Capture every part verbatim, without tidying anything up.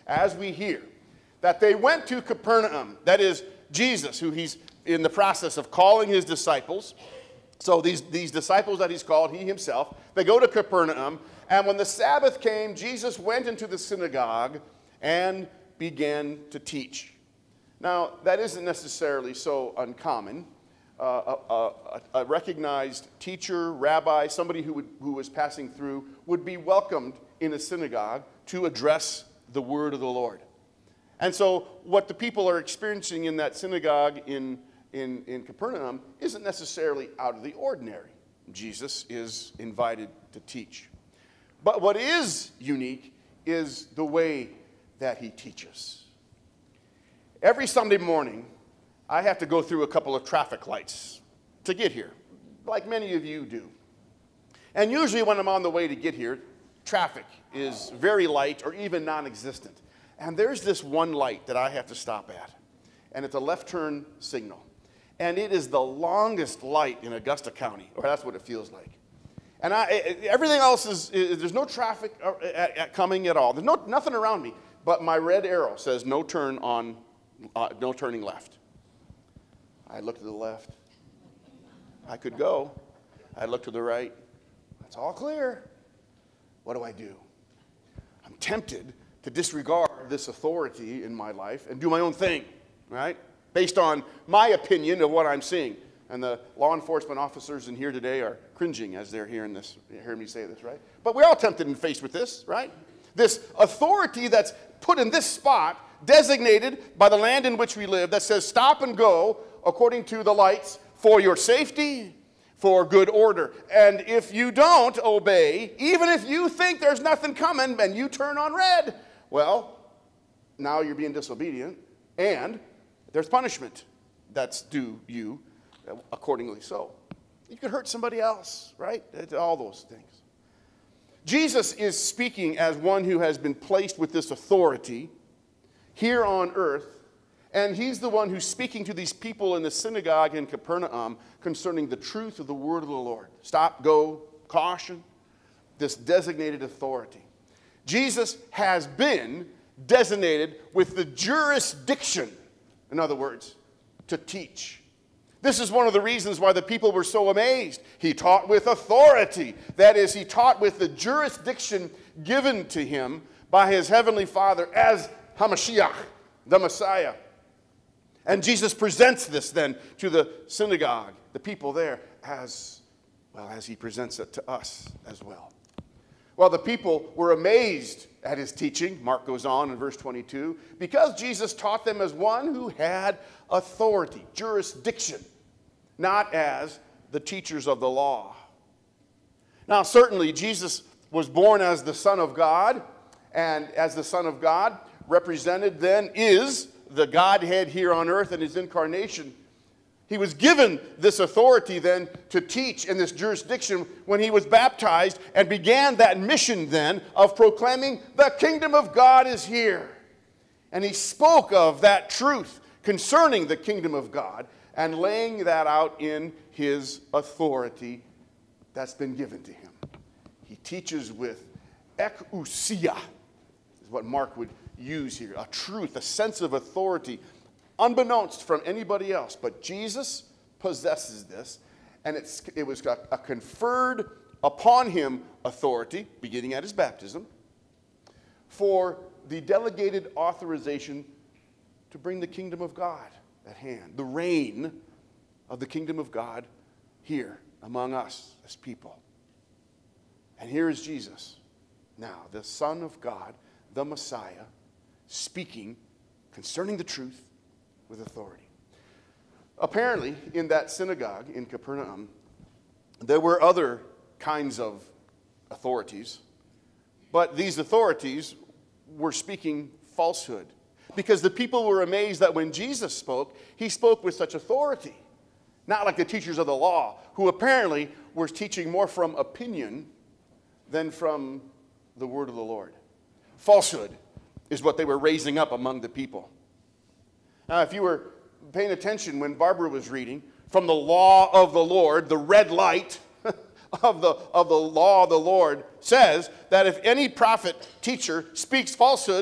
as we hear, that they went to Capernaum, that is Jesus, who he's in the process of calling his disciples. So these, these disciples that he's called, he himself, they go to Capernaum, and when the Sabbath came, Jesus went into the synagogue and began to teach. Now, that isn't necessarily so uncommon. Uh, a, a, a recognized teacher, rabbi, somebody who, would, who was passing through would be welcomed in a synagogue to address the word of the Lord. And so what the people are experiencing in that synagogue in, in, in Capernaum isn't necessarily out of the ordinary. Jesus is invited to teach. But what is unique is the way that he teaches. Every Sunday morning, I have to go through a couple of traffic lights to get here, like many of you do. And usually when I'm on the way to get here, traffic is very light or even non-existent. And there's this one light that I have to stop at, and it's a left turn signal. And it is the longest light in Augusta County, or that's what it feels like. And I, everything else is, is, there's no traffic coming at all. There's no, nothing around me, but my red arrow says no turn on, uh, no turning left. I look to the left. I could go. I look to the right. It's all clear. What do I do? I'm tempted to disregard this authority in my life and do my own thing, right? Based on my opinion of what I'm seeing. And the law enforcement officers in here today are cringing as they're hearing this, hearing me say this, right? But we're all tempted and faced with this, right? This authority that's put in this spot, designated by the land in which we live, that says stop and go according to the lights for your safety, for good order. And if you don't obey, even if you think there's nothing coming and you turn on red, well, now you're being disobedient, and there's punishment that's due you accordingly so. You could hurt somebody else, right? All those things. Jesus is speaking as one who has been placed with this authority here on earth, and he's the one who's speaking to these people in the synagogue in Capernaum concerning the truth of the word of the Lord. Stop, go, caution, this designated authority. Jesus has been designated with the jurisdiction, in other words, to teach. This is one of the reasons why the people were so amazed. He taught with authority. That is, he taught with the jurisdiction given to him by his heavenly Father as HaMashiach, the Messiah. And Jesus presents this then to the synagogue, the people there, as well as he presents it to us as well. Well, the people were amazed at his teaching, Mark goes on in verse twenty-two, because Jesus taught them as one who had authority, jurisdiction, not as the teachers of the law. Now, certainly, Jesus was born as the Son of God, and as the Son of God, represented then is the Godhead here on earth in his incarnation. He was given this authority then to teach in this jurisdiction when he was baptized and began that mission then of proclaiming the kingdom of God is here. And he spoke of that truth concerning the kingdom of God and laying that out in his authority that's been given to him. He teaches with ekousia, is what Mark would use here, a truth, a sense of authority, unbeknownst from anybody else. But Jesus possesses this, and it's, it was a, a conferred upon him authority, beginning at his baptism, for the delegated authorization to bring the kingdom of God at hand, the reign of the kingdom of God here among us as people. And here is Jesus, now the Son of God, the Messiah, speaking concerning the truth with authority. Apparently, in that synagogue in Capernaum, there were other kinds of authorities, but these authorities were speaking falsehood, because the people were amazed that when Jesus spoke, he spoke with such authority. Not like the teachers of the law, who apparently were teaching more from opinion than from the word of the Lord. Falsehood is what they were raising up among the people. Now, if you were paying attention when Barbara was reading from the law of the Lord, the red light of the, of the law of the Lord says that if any prophet, teacher, speaks falsehood,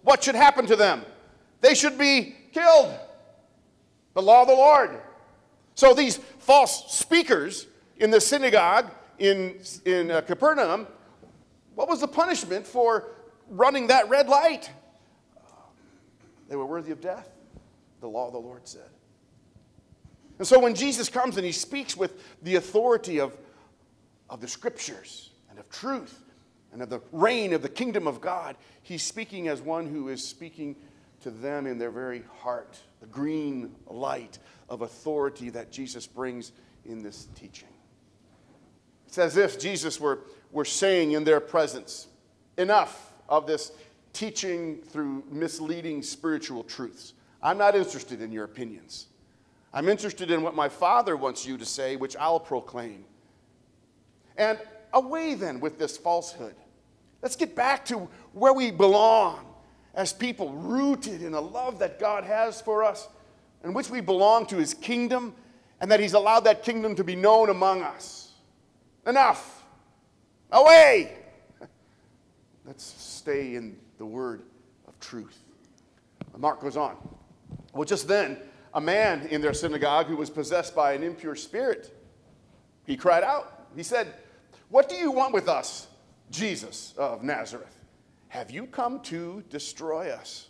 what should happen to them? They should be killed. The law of the Lord. So these false speakers in the synagogue in, in uh, Capernaum, what was the punishment for running that red light? They were worthy of death, the law of the Lord said. And so when Jesus comes and he speaks with the authority of, of the Scriptures and of truth and of the reign of the kingdom of God, he's speaking as one who is speaking to them in their very heart, the green light of authority that Jesus brings in this teaching. It's as if Jesus were, were saying in their presence, enough of this teaching through misleading spiritual truths. I'm not interested in your opinions. I'm interested in what my Father wants you to say, which I'll proclaim. And away then with this falsehood. Let's get back to where we belong as people rooted in a love that God has for us, in which we belong to his kingdom, and that he's allowed that kingdom to be known among us. Enough. Away. Let's stay in the word of truth. Mark goes on. Well, just then, a man in their synagogue who was possessed by an impure spirit, he cried out. He said, "What do you want with us, Jesus of Nazareth? Have you come to destroy us?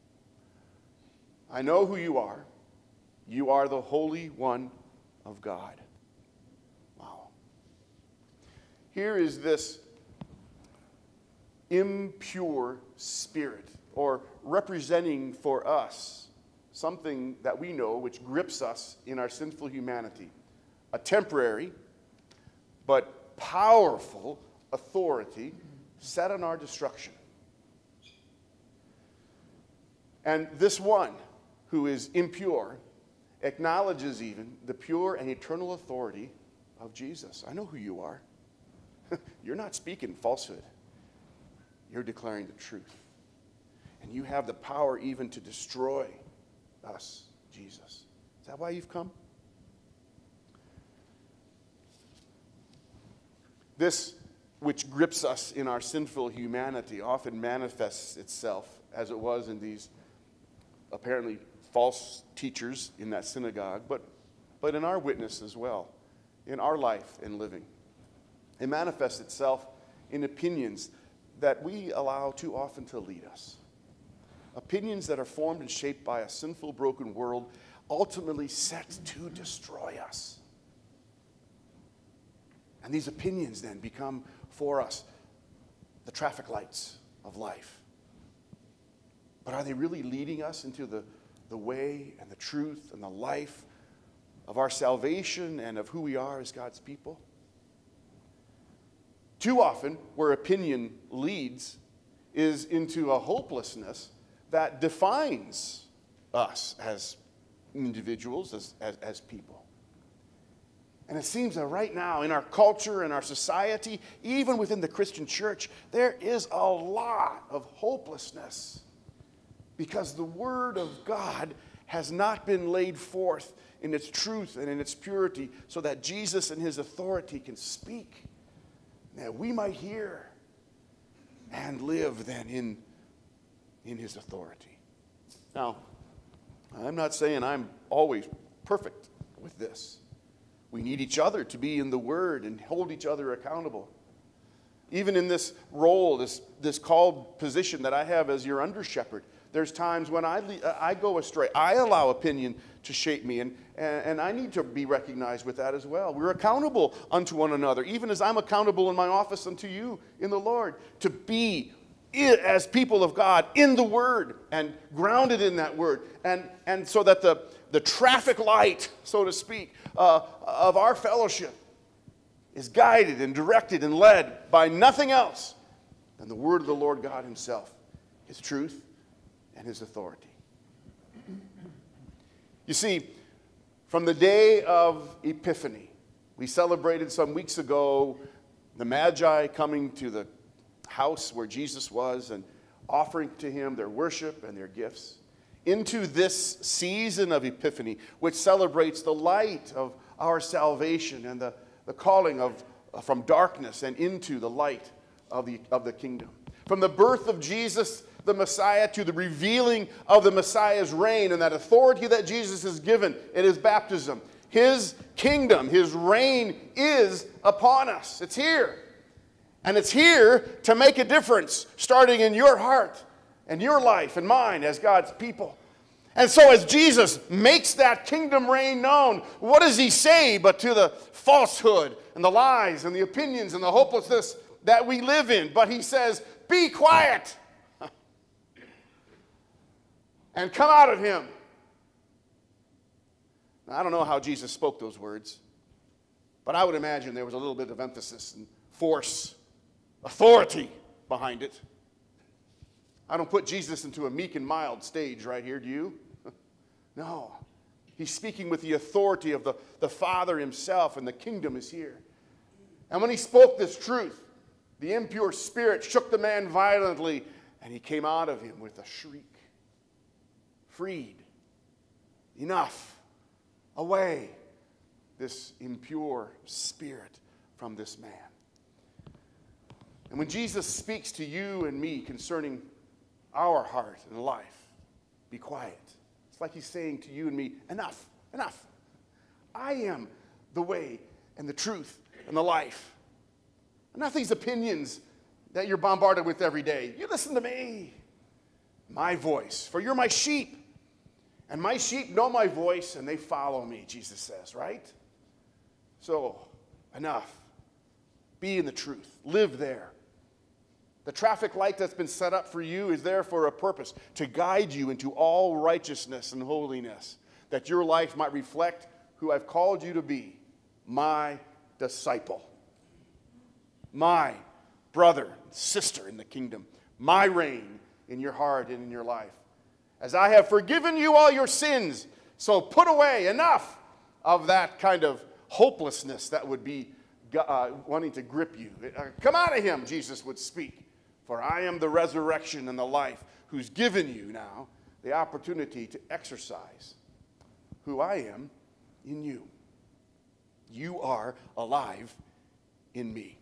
I know who you are. You are the Holy One of God." Wow. Here is this impure spirit, or representing for us something that we know which grips us in our sinful humanity. A temporary but powerful authority set on our destruction. And this one who is impure acknowledges even the pure and eternal authority of Jesus. I know who you are. You're not speaking falsehood. You're declaring the truth. And you have the power even to destroy us, Jesus. Is that why you've come? This which grips us in our sinful humanity often manifests itself, as it was in these apparently false teachers in that synagogue, but, but in our witness as well, in our life and living. It manifests itself in opinions that we allow too often to lead us. Opinions that are formed and shaped by a sinful, broken world, ultimately set to destroy us. And these opinions then become for us the traffic lights of life. But are they really leading us into the, the way and the truth and the life of our salvation and of who we are as God's people? Too often, where opinion leads is into a hopelessness that defines us as individuals, as, as, as people. And it seems that right now in our culture and our society, even within the Christian church, there is a lot of hopelessness because the Word of God has not been laid forth in its truth and in its purity so that Jesus and his authority can speak, that we might hear and live then in, in his authority. Now, I'm not saying I'm always perfect with this. We need each other to be in the Word and hold each other accountable. Even in this role, this, this called position that I have as your under-shepherd, there's times when I, I go astray. I allow opinion to shape me, and, and, and I need to be recognized with that as well. We're accountable unto one another, even as I'm accountable in my office unto you in the Lord, to be as people of God in the Word and grounded in that Word, and, and so that the, the traffic light, so to speak, uh, of our fellowship is guided and directed and led by nothing else than the Word of the Lord God himself, his truth and his authority. You see, from the day of Epiphany, we celebrated some weeks ago the Magi coming to the house where Jesus was and offering to him their worship and their gifts, into this season of Epiphany, which celebrates the light of our salvation and the, the calling of uh, from darkness and into the light of the, of the kingdom. From the birth of Jesus the Messiah to the revealing of the Messiah's reign and that authority that Jesus is given in his baptism. His kingdom, his reign is upon us. It's here. And it's here to make a difference, starting in your heart and your life and mine as God's people. And so as Jesus makes that kingdom reign known, what does he say but to the falsehood and the lies and the opinions and the hopelessness that we live in? But he says, be quiet and come out of him. Now, I don't know how Jesus spoke those words, but I would imagine there was a little bit of emphasis and force, authority behind it. I don't put Jesus into a meek and mild stage right here, do you? No. He's speaking with the authority of the, the Father himself, and the kingdom is here. And when he spoke this truth, the impure spirit shook the man violently, and he came out of him with a shriek. Freed. Enough. Away. This impure spirit from this man. And when Jesus speaks to you and me concerning our heart and life, be quiet. It's like he's saying to you and me, enough, enough. I am the way and the truth and the life. Not these opinions that you're bombarded with every day. You listen to me, my voice, for you're my sheep. And my sheep know my voice and they follow me, Jesus says, right? So, enough. Be in the truth. Live there. The traffic light that's been set up for you is there for a purpose, to guide you into all righteousness and holiness, that your life might reflect who I've called you to be, my disciple, my brother, sister in the kingdom, my reign in your heart and in your life. As I have forgiven you all your sins, so put away enough of that kind of hopelessness that would be uh, wanting to grip you. Uh, come out of him, Jesus would speak. For I am the resurrection and the life, who's given you now the opportunity to exercise who I am in you. You are alive in me.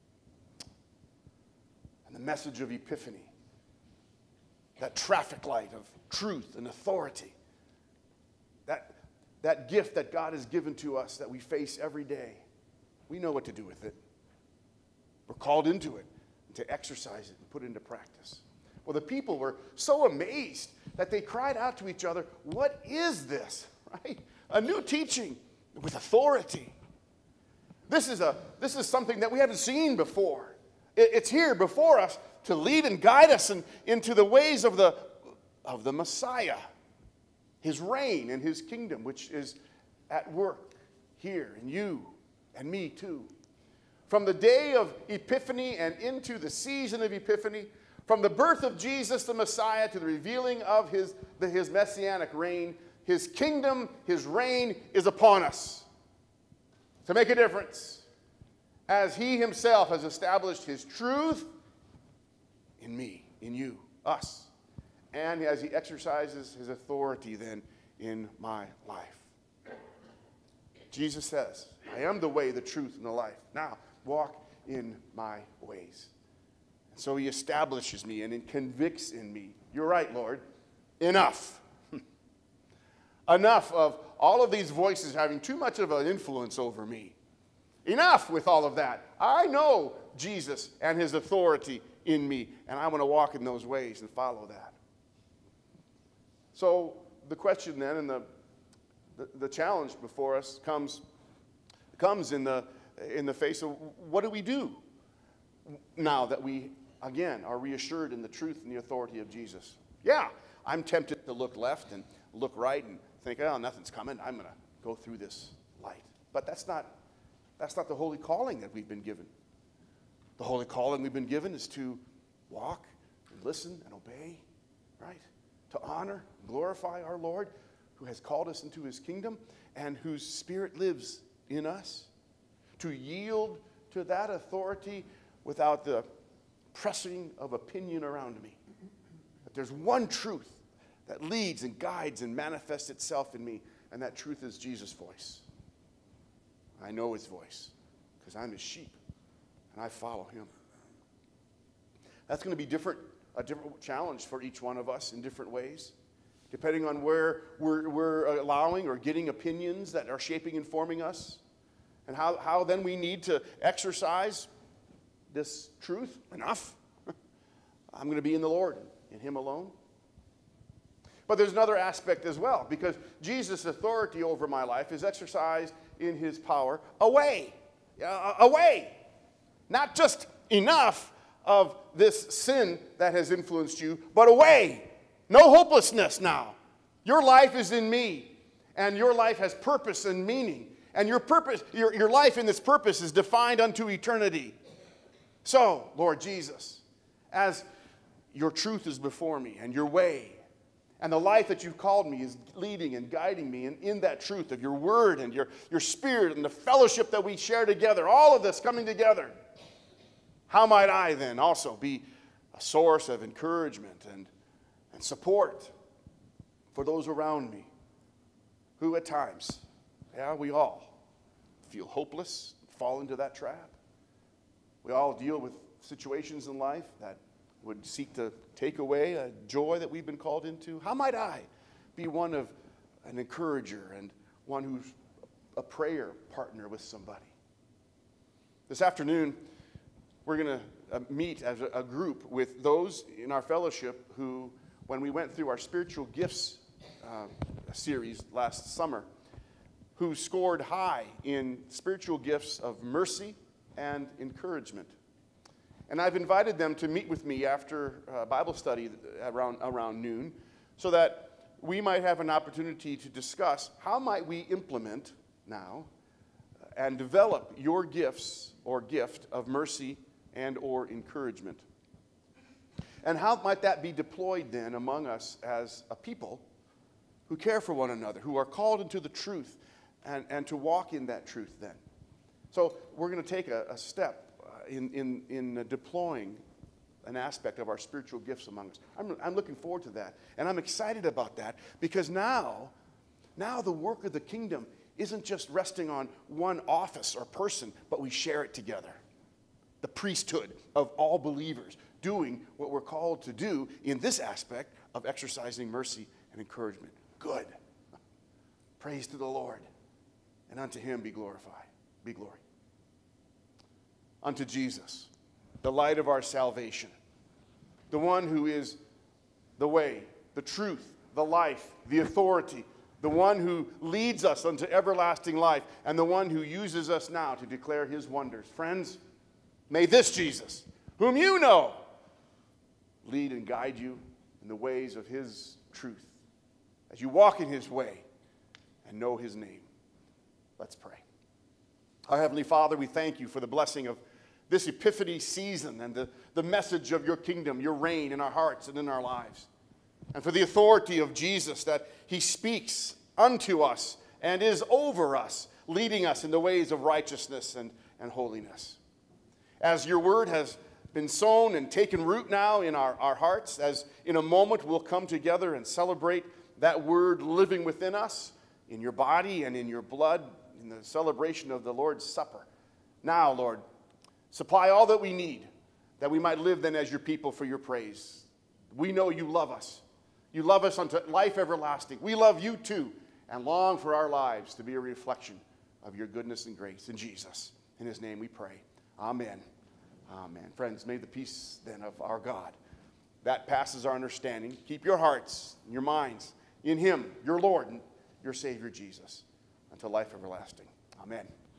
And the message of Epiphany, that traffic light of truth and authority, that, that gift that God has given to us that we face every day, we know what to do with it. We're called into it, to exercise it and put it into practice. Well, the people were so amazed that they cried out to each other, what is this? Right? A new teaching with authority. This is, a, this is something that we haven't seen before. It, it's here before us to lead and guide us in, into the ways of the, of the Messiah, his reign and his kingdom, which is at work here in you and me too. From the day of Epiphany and into the season of Epiphany, from the birth of Jesus the Messiah to the revealing of his, the, his messianic reign, his kingdom, his reign is upon us to make a difference as he himself has established his truth in me, in you, us, and as he exercises his authority then in my life. Jesus says, I am the way, the truth, and the life. Now, walk in my ways. And so he establishes me and it convicts in me. You're right, Lord. Enough. Enough of all of these voices having too much of an influence over me. Enough with all of that. I know Jesus and his authority in me, and I want to walk in those ways and follow that. So the question then and the, the, the challenge before us comes, comes in the in the face of what do we do now that we, again, are reassured in the truth and the authority of Jesus? Yeah, I'm tempted to look left and look right and think, oh, nothing's coming. I'm going to go through this light. But that's not, that's not the holy calling that we've been given. The holy calling we've been given is to walk and listen and obey, right? To honor and glorify our Lord, who has called us into his kingdom and whose Spirit lives in us. To yield to that authority without the pressing of opinion around me. That there's one truth that leads and guides and manifests itself in me, and that truth is Jesus' voice. I know his voice because I'm his sheep, and I follow him. That's going to be different a different challenge for each one of us in different ways, depending on where we're, we're allowing or getting opinions that are shaping and forming us, and how, how then we need to exercise this truth. Enough. I'm going to be in the Lord, in Him alone. But there's another aspect as well, because Jesus' authority over my life is exercised in His power away. Uh, away. Not just enough of this sin that has influenced you, but away. No hopelessness now. Your life is in me, and your life has purpose and meaning. And your purpose, your, your life in this purpose is defined unto eternity. So, Lord Jesus, as your truth is before me and your way, and the life that you've called me is leading and guiding me in, in that truth of your word and your, your spirit and the fellowship that we share together, all of this coming together, how might I then also be a source of encouragement and, and support for those around me who at times, yeah, we all feel hopeless, fall into that trap. We all deal with situations in life that would seek to take away a joy that we've been called into. How might I be one of an encourager and one who's a prayer partner with somebody? This afternoon, we're going to uh, meet as a, a group with those in our fellowship who, when we went through our spiritual gifts uh, series last summer, who scored high in spiritual gifts of mercy and encouragement. And I've invited them to meet with me after uh, Bible study around, around noon so that we might have an opportunity to discuss how might we implement now and develop your gifts or gift of mercy and or encouragement. And how might that be deployed then among us as a people who care for one another, who are called into the truth and, and to walk in that truth then. So we're going to take a, a step in, in, in deploying an aspect of our spiritual gifts among us. I'm, I'm looking forward to that. And I'm excited about that because now, now the work of the kingdom isn't just resting on one office or person, but we share it together. The priesthood of all believers doing what we're called to do in this aspect of exercising mercy and encouragement. Good. Praise to the Lord. And unto Him be glorified. Be glory. Unto Jesus, the light of our salvation, the one who is the way, the truth, the life, the authority, the one who leads us unto everlasting life, and the one who uses us now to declare His wonders. Friends, may this Jesus, whom you know, lead and guide you in the ways of His truth as you walk in His way and know His name. Let's pray. Our Heavenly Father, we thank you for the blessing of this Epiphany season and the, the message of your kingdom, your reign in our hearts and in our lives. And for the authority of Jesus that He speaks unto us and is over us, leading us in the ways of righteousness and, and holiness. As your word has been sown and taken root now in our, our hearts, as in a moment we'll come together and celebrate that word living within us, in your body and in your blood, in the celebration of the Lord's Supper. Now, Lord, supply all that we need, that we might live then as your people for your praise. We know you love us. You love us unto life everlasting. We love you too, and long for our lives to be a reflection of your goodness and grace. In Jesus, in His name we pray. Amen. Amen. Friends, may the peace then of our God, that passes our understanding, keep your hearts and your minds in Him, your Lord and your Savior Jesus, until life everlasting. Amen.